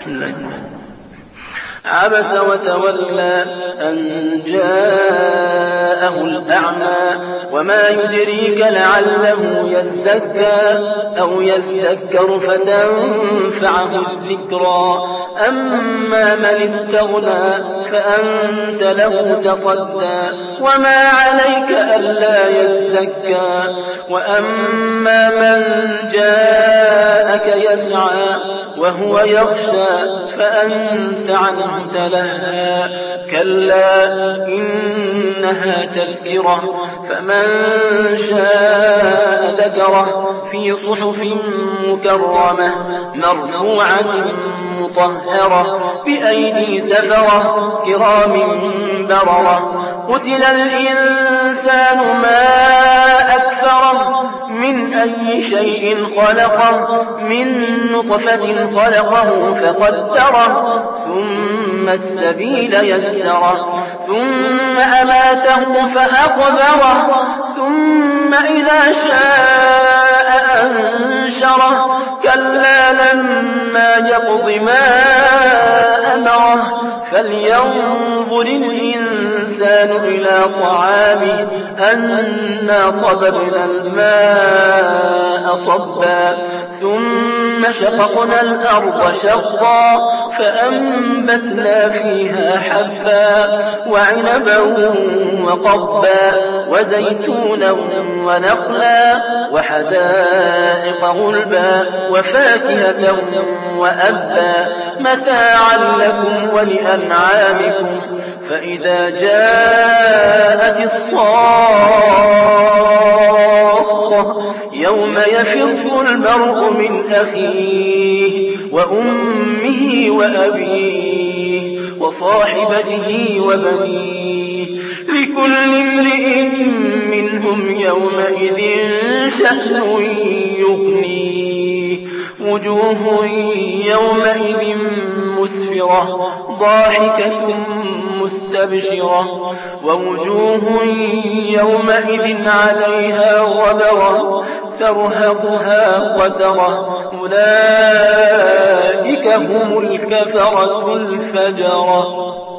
عبس وتولى أن جاءه الأعمى وما يدريك لعله يزكى أو يذكر فتنفعه الذكرى أما من استغنى فأنت له تصدى وما عليك ألا يزكى وأما من جاءك يسعى وهو يخشى فأنت عنه تلهى كلا إنها تذكرة فمن شاء ذكره في صحف مكرمة مرفوعة مطهرة بأيدي سفرة كرام بررة قتل الإنسان ما أكفره من أي شيء خلقه من نطفة خلقه فقدره ثم السبيل يسره ثم أماته فأقبره ثم إذا شاء أنشره كلا لما يقض ما أمره فلينظر الإنسان إلى طعامه أنا صببنا الماء صبا ثم شققنا الأرض شقا فأنبتنا فيها حبا وعنبا وقضبا وزيتونا ونخلا وحدائق غلبا وفاكهة وأبا متاعا لكم ولأنعامكم فإذا جاءت الصاخة يوم يفر المرء من أخيه وأمه وأبيه وصاحبته وبنيه لكل امرئ منهم يومئذ شأن يغنيه وجوه يومئذ مسفرة ضاحكة مستبشرة ووجوه يومئذ عليها غبرة ترهقها قترة أولئك هم الكفرة الفجرة.